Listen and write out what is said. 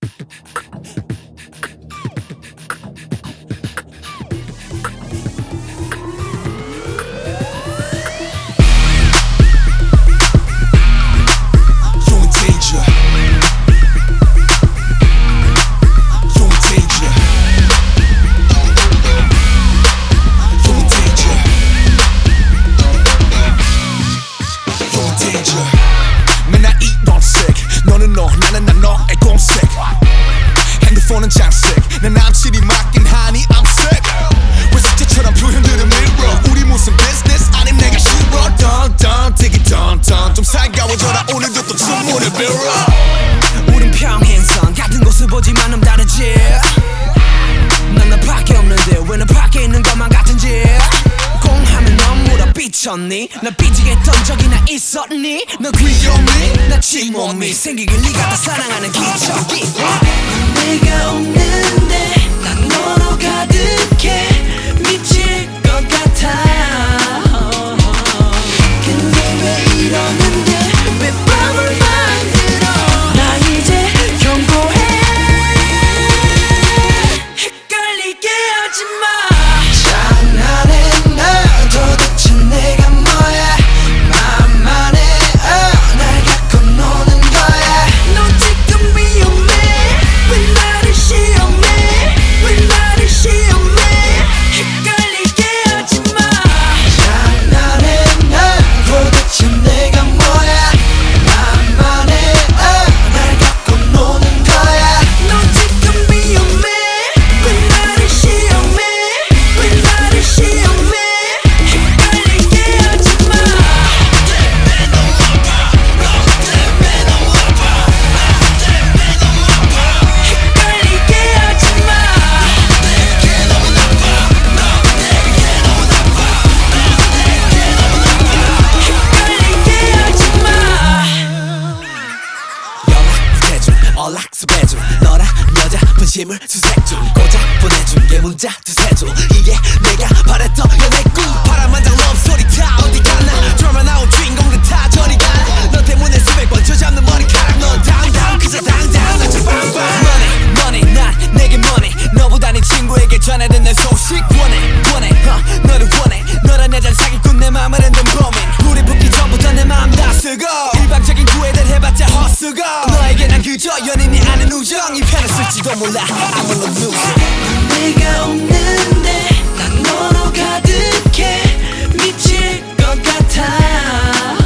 맨날 이런 색 너는 너 나는 난 너의 공색 핸드폰은 장색 내 남친이 맡긴 하니 I'm sick 왜 숙제처럼 표현들은 밀어 우리 무슨 비즈니스 아님 내가 싫어 던던 되게 던던 좀 살가워져라 오늘도 또 주문을 빌어 우린 평행선 같은 곳을 보지만 좀 다르지 난 나밖에 없는데 왜 너 밖에 있는 것만 같은지 공하면 넌 물어 삐쳤니 날 삐지게 했던 적이나 있었니 너 귀여니 나 침몸이 생기길 네가 다 사랑하는 기적이 내가 없는데 난 너로 가득해 미칠 것 같아 근데 왜 이러는데 왜 밤을 만들어 나 이제 경고해 헷갈리게 하지마 장난해 나 도대체 내가 뭐야 맘만 해 날 갖고 노는 거야 너 지금 위험해 왜 나를 시험해 왜 나를 시험해 헷갈리게 하지마 장난해 나 도대체 내가 뭐야 맘만 해 날 갖고 노는 거야 너 지금 위험해 왜 나를 시험해 왜 나를 시험해 헷갈리게 하지마 헷갈리게 하지마 헷갈리게 하지마 연락 스케줄 연락서 배줄 너랑 여자 분심을 수색 중 고작 보내준 게 문자 두세 줄 이게 내가 바랬던 연애꿈 파란만장 러브스토리 다 어디 갔나 드라마 나온 주인공들 다 저리 가나 너 때문에 수백 번 쥐어잡는 머리카락 넌 당당 그저 당당 나 좀 빵빵 money money 난 내게 money 너보다 네 친구에게 전해든 내 소식 원해 너를 원해 너란 여자를 사기꾼 내 맘을 흔든 범인 우리 붙기 전부터 내 맘 다 쓰고 일방적인 구애를 해봤자 헛수고 너에게 난 그저 연인이 아닌 우정 이 편을 쓸지도 몰라 I'm a loser 내가 없는데 난 너로 가득해 미칠 것 같아